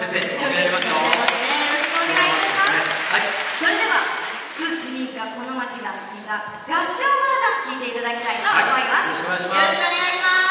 先生、お願いしますよ。 よろしくお願いいたします。はい。それでは、津市民がこの町が好きさ、合唱バージョン聴いていただきたいと思います。 よろしくお願いします。 よろしくお願いします。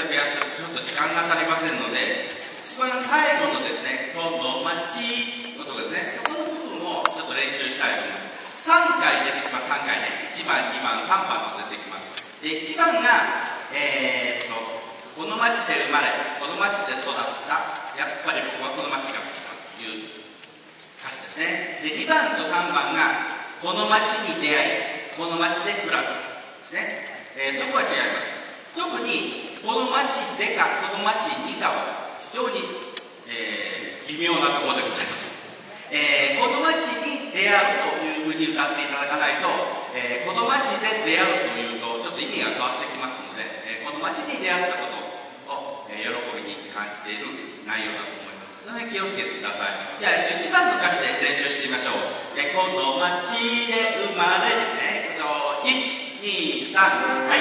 時間が足りませんので、一番最後のですね、この街のとここですね。そこの部分をちょっと練習したいと思います。3回出てきます。3回ね。1番、2番、3番と出てきます。で、1番が、この町で生まれ、この町で育った、やっぱり僕はこの町が好きさという歌詞ですね。で、2番と3番が、この町に出会い、この町で暮らすですね。そこは違います。特にこの町でかこの町にかは非常に、微妙なところでございます。この町に出会うというふうに歌っていただかないと、この町で出会うというとちょっと意味が変わってきますので、この町に出会ったことを、喜びに感じている内容だと思います。その辺気をつけてください。じゃあ1番の歌詞で練習してみましょう。この町で生まれですね。1、2、3、はい。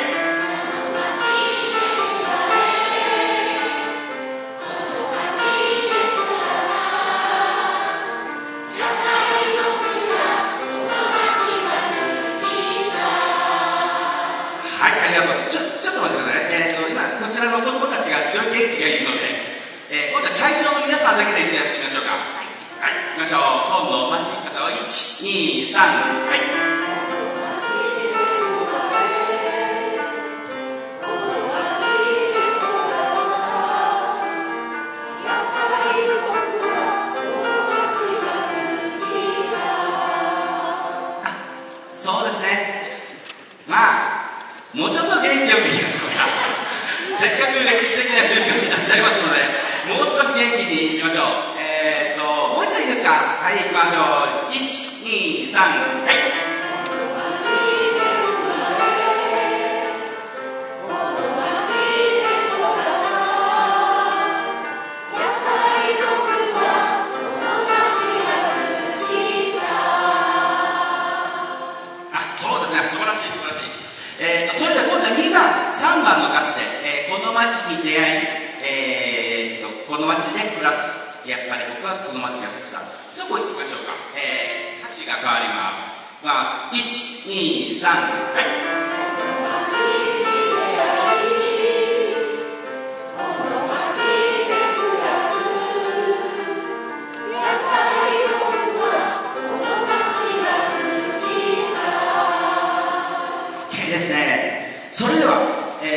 ちょっと待ってくださいね。今こちらの子供たちが非常に元気がいいので、今度は会場の皆さんだけで一緒にやってみましょうか。はい、行きましょう。今度待ちください。1、2、3、はい。そうですね。もうちょっと元気よくいきましょうか。せっかく歴史的な瞬間になっちゃいますので、もう少し元気にいきましょう。もう一度いいですか。はい、いきましょう。1、2、3、はい。それでは今度は2番、3番の歌詞で、この町に出会い、この町で暮らす。やっぱり僕はこの町が好きさ。そこ行ってみましょうか。歌詞が変わります。1、2、3、はい。ですね。それでは、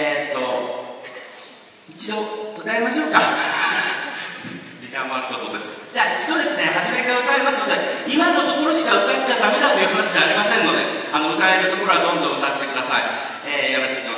一度歌いましょうか。時間もあることです。じゃあ一度ですね、初めから歌いますので、今のところしか歌っちゃダメだという話じゃありませんので、歌えるところはどんどん歌ってください。よろしく